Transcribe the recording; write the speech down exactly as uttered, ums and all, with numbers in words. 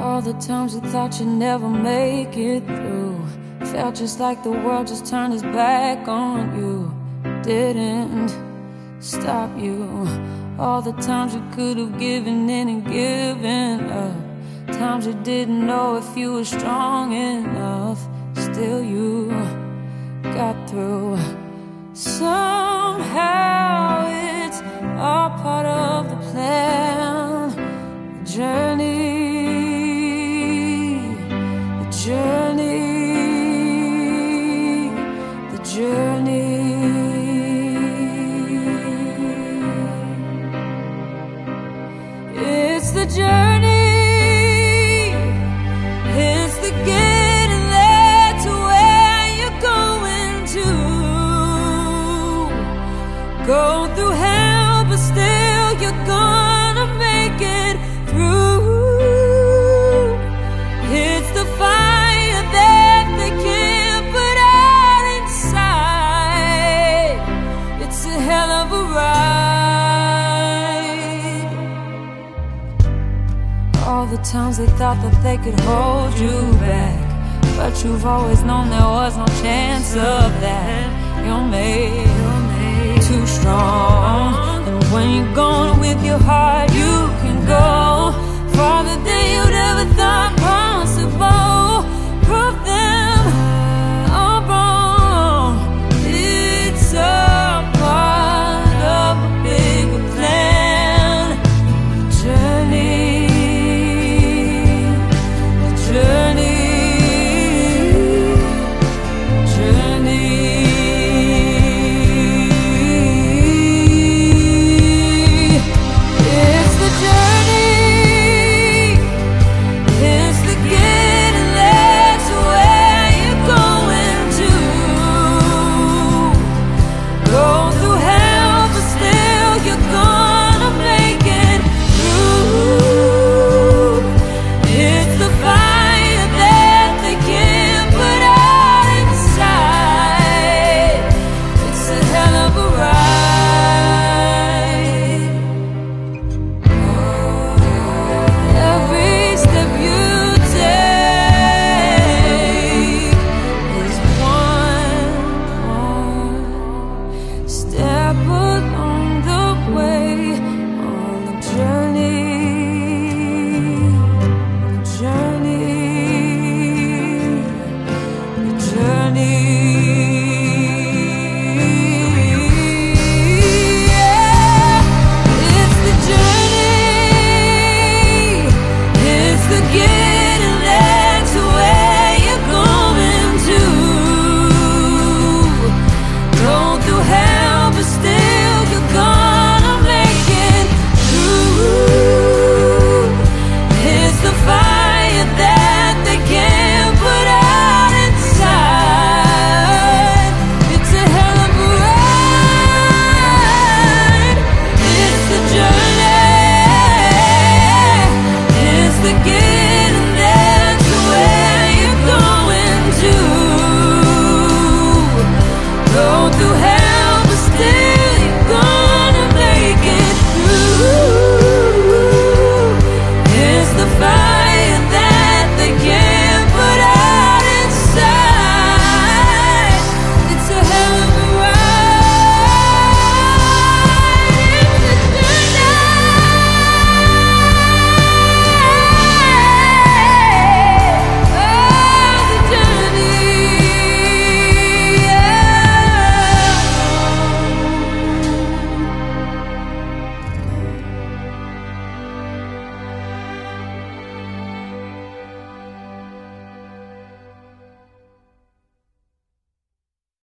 All the times you thought you'd never make it through, felt just like the world just turned its back on you. Didn't stop you. All the times you could have given in and given up, times you didn't know if you were strong enough. Still you got through. Somehow it's all part of the plan. The journey, the journey, the journey. It's the journey. It's the getting there to where you're going to. Go through hell, but still you're gonna make it through. It's the fire that they can't put out inside. It's a hell of a ride. All the times they thought that they could hold you back, but you've always known there was no chance of that. You're made, you're made too strong. And when you're going with your heart, you